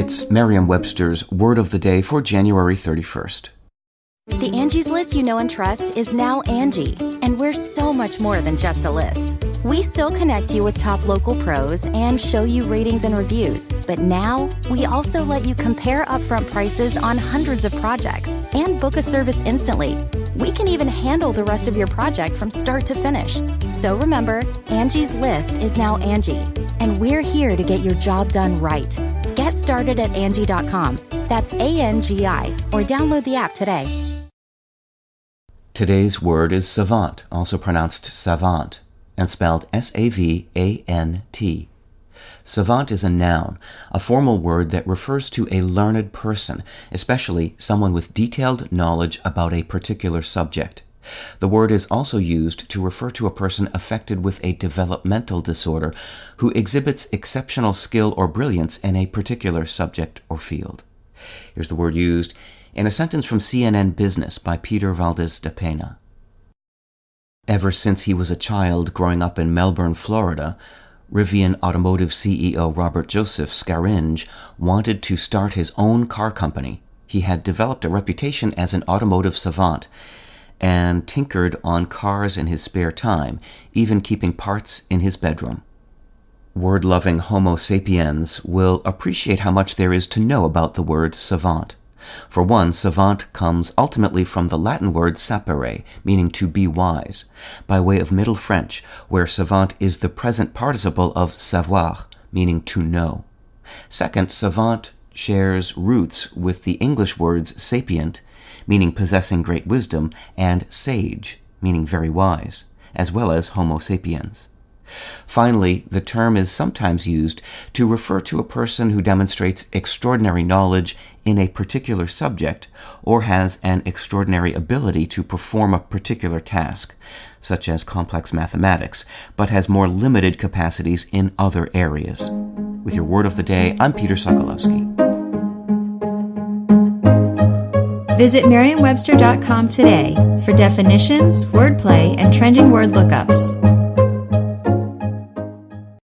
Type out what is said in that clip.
It's Merriam-Webster's Word of the Day for January 31st. The Angie's List you know and trust is now Angie, and we're so much more than just a list. We still connect you with top local pros and show you ratings and reviews, but now we also let you compare upfront prices on hundreds of projects and book a service instantly. We can even handle the rest of your project from start to finish. So remember, Angie's List is now Angie, and we're here to get your job done right. Get started at Angie.com. That's ANGI, or download the app today. Today's word is savant, also pronounced savant, and spelled S-A-V-A-N-T. Savant is a noun, a formal word that refers to a learned person, especially someone with detailed knowledge about a particular subject. The word is also used to refer to a person affected with a developmental disorder who exhibits exceptional skill or brilliance in a particular subject or field. Here's the word used in a sentence from CNN Business by Peter Valdez da Pena. Ever since he was a child growing up in Melbourne, Florida, Rivian Automotive CEO Robert Joseph Scaringe wanted to start his own car company. He had developed a reputation as an automotive savant and tinkered on cars in his spare time, even keeping parts in his bedroom. Word-loving Homo sapiens will appreciate how much there is to know about the word savant. For one, savant comes ultimately from the Latin word sapere, meaning to be wise, by way of Middle French, where savant is the present participle of savoir, meaning to know. Second, savant shares roots with the English words sapient, meaning possessing great wisdom, and sage, meaning very wise, as well as Homo sapiens. Finally, the term is sometimes used to refer to a person who demonstrates extraordinary knowledge in a particular subject or has an extraordinary ability to perform a particular task, such as complex mathematics, but has more limited capacities in other areas. With your Word of the Day, I'm Peter Sokolowski. Visit Merriam-Webster.com today for definitions, wordplay, and trending word lookups.